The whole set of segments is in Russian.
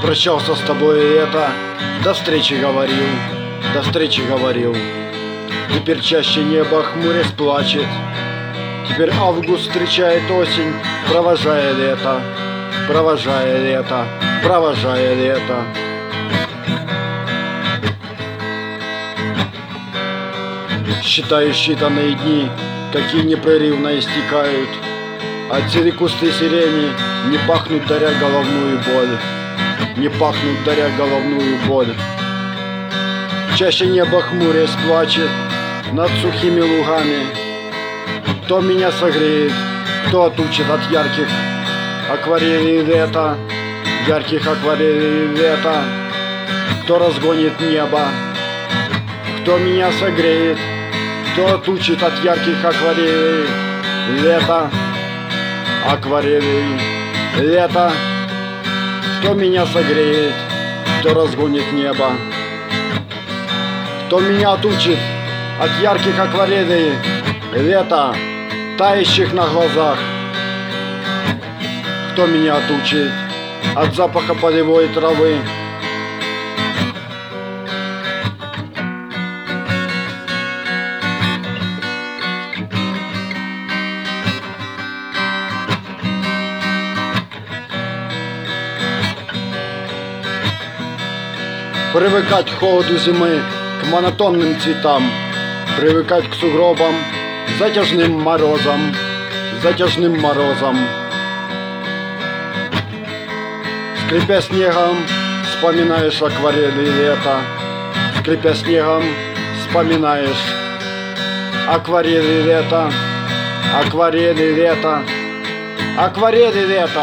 Прощался с тобой лето, до встречи говорил, до встречи говорил. Теперь чаще небо хмурясь плачет. Теперь август встречает осень, провожая лето, провожая лето, провожая лето. Считаю считанные дни, какие непрерывно истекают. Отсюда кусты сирени не пахнут, даря головную боль, не пахнут, даря головную боль. Чаще небо хмурясь плачет над сухими лугами. Кто меня согреет, кто отучит от ярких акварелей лета, ярких акварелей лета, кто разгонит небо, кто меня согреет, кто отучит от ярких акварелей лета, акварелей лета, кто меня согреет, кто разгонит небо, кто меня отучит от ярких акварелей лета, тающих на глазах, кто меня отучит от запаха полевой травы. Привыкать к холоду зимы, к монотонным цветам, привыкать к сугробам, затяжным морозам, затяжным морозам. Скрипя снегом, вспоминаешь акварели лета, скрипя снегом, вспоминаешь акварели лета, акварели лета, акварели лета.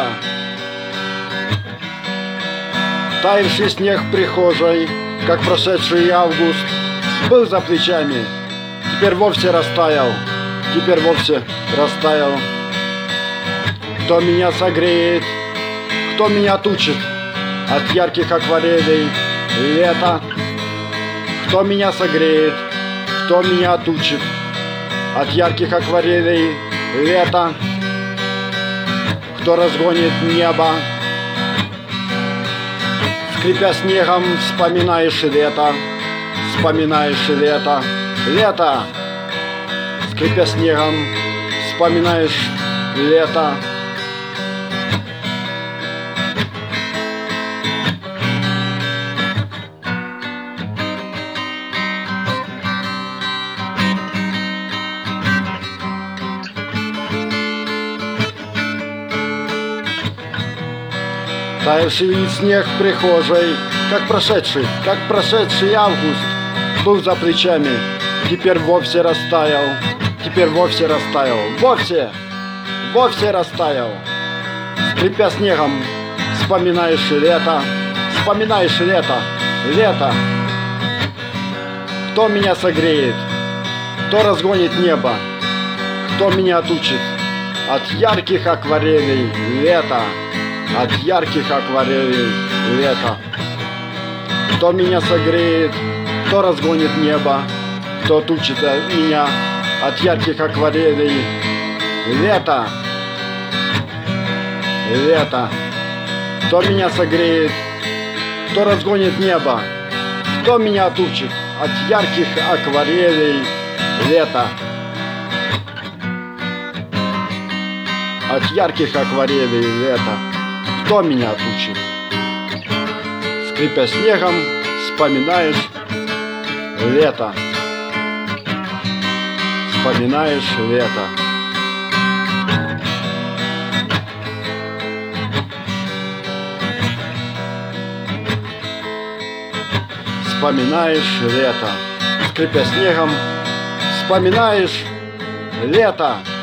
Таявший снег в прихожей, как прошедший август, был за плечами, теперь вовсе растаял, теперь вовсе растаял. Кто меня согреет, кто меня отучит от ярких акварелей лета, кто меня согреет, кто меня отучит от ярких акварелей лета, кто разгонит небо. Скрипя снегом, вспоминаешь лето, вспоминаешь лето, лето. Скрипя снегом, вспоминаешь лето. Таявший снег в прихожей, как прошедший август, был за плечами, теперь вовсе растаял, теперь вовсе растаял, вовсе, вовсе растаял. Скрипя снегом, вспоминаешь лето, вспоминаешь лето, лето. Кто меня согреет, кто разгонит небо, кто меня отучит от ярких акварелей лета, от ярких акварелей лета. Кто меня согреет, кто разгонит небо, кто отучит меня от ярких акварелей лета, лето. Кто меня согреет, кто разгонит небо, кто меня отучит от ярких акварелей лета, от ярких акварелей лета. Кто меня отучит? Скрипя снегом, вспоминаешь лето, вспоминаешь лето. Вспоминаешь лето. Скрипя снегом, вспоминаешь лето.